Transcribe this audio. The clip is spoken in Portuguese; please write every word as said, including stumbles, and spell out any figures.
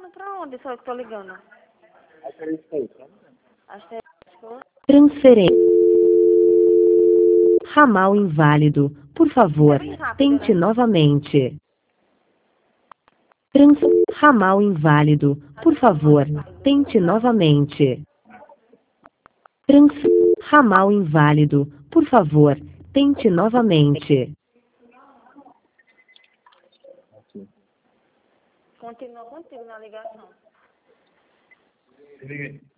indo pra onde? Só que tô ligando. Transferência. Ramal inválido. Por favor, É bem rápido, tente né? novamente. Trans... Ramal inválido. Por favor, tente novamente. Trans... Ramal inválido. Por favor, tente novamente. Continua contigo na ligação. Liguei.